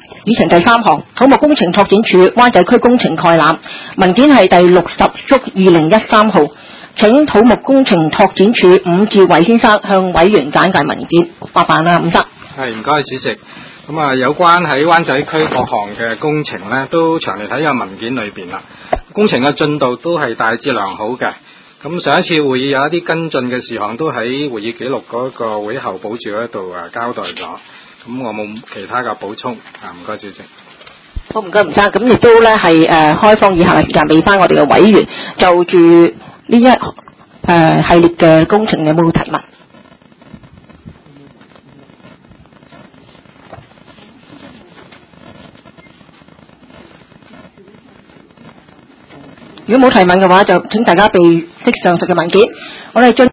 議程第3項，土木工程拓展署灣仔區工程概覽文件係第60/2013號，請土木工程拓展署伍志偉先生向委員簡介文件。麻煩啦，伍生。 係，唔該主席。咁啊，有關喺灣仔區各項嘅工程呢，都詳嚟睇下文件裏邊啦。工程嘅進度都係大致良好嘅。咁上一次會議有一啲跟進嘅事項，都喺會議記錄嗰個會後補注嗰度交代咗。咁我冇其他嘅補充。唔該主席。 好，唔該吳生。咁亦都咧係開放以下嘅時間俾翻我哋嘅委員就住呢一系列嘅工程有冇提問？如果冇提問嘅話，就請大家備悉上述嘅文件。我哋進